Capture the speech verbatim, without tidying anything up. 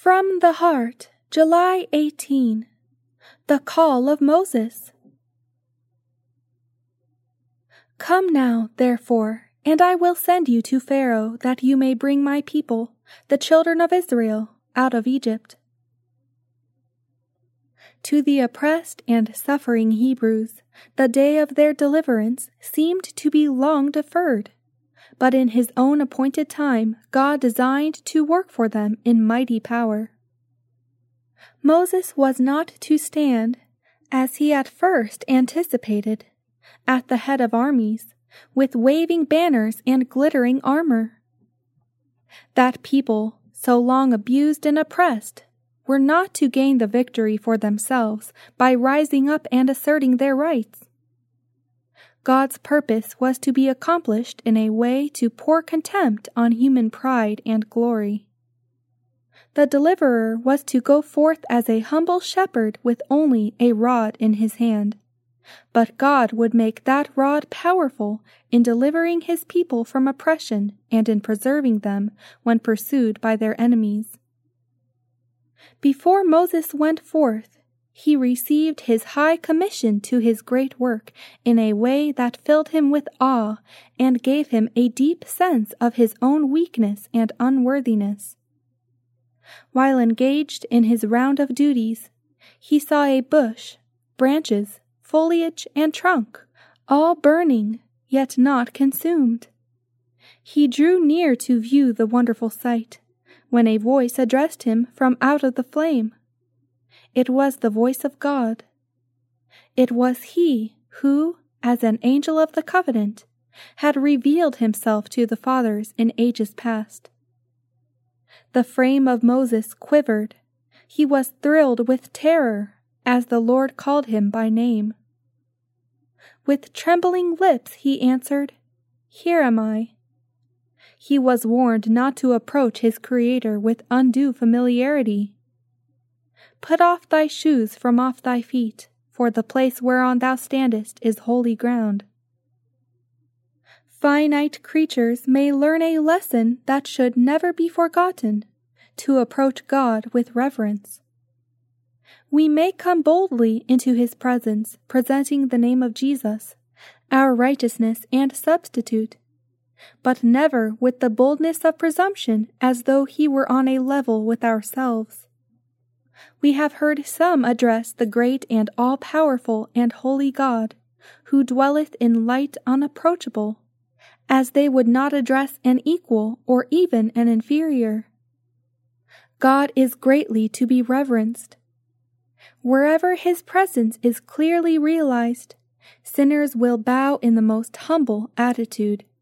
From the Heart, July eighteenth. The Call of Moses. Come now, therefore, and I will send you to Pharaoh, that you may bring my people, the children of Israel, out of Egypt. To the oppressed and suffering Hebrews, the day of their deliverance seemed to be long deferred, but in his own appointed time God designed to work for them in mighty power. Moses was not to stand, as he at first anticipated, at the head of armies, with waving banners and glittering armor. That people, so long abused and oppressed, were not to gain the victory for themselves by rising up and asserting their rights. God's purpose was to be accomplished in a way to pour contempt on human pride and glory. The deliverer was to go forth as a humble shepherd with only a rod in his hand, but God would make that rod powerful in delivering his people from oppression and in preserving them when pursued by their enemies. Before Moses went forth, he received his high commission to his great work in a way that filled him with awe and gave him a deep sense of his own weakness and unworthiness. While engaged in his round of duties, he saw a bush, branches, foliage, and trunk, all burning, yet not consumed. He drew near to view the wonderful sight, when a voice addressed him from out of the flame. It was the voice of God. It was he who, as an angel of the covenant, had revealed himself to the fathers in ages past. The frame of Moses quivered. He was thrilled with terror as the Lord called him by name. With trembling lips he answered, "Here am I." He was warned not to approach his Creator with undue familiarity. "Put off thy shoes from off thy feet, for the place whereon thou standest is holy ground." Finite creatures may learn a lesson that should never be forgotten, to approach God with reverence. We may come boldly into his presence, presenting the name of Jesus, our righteousness and substitute, but never with the boldness of presumption as though he were on a level with ourselves. We have heard some address the great and all-powerful and holy God, who dwelleth in light unapproachable, as they would not address an equal or even an inferior. God is greatly to be reverenced. Wherever his presence is clearly realized, sinners will bow in the most humble attitude.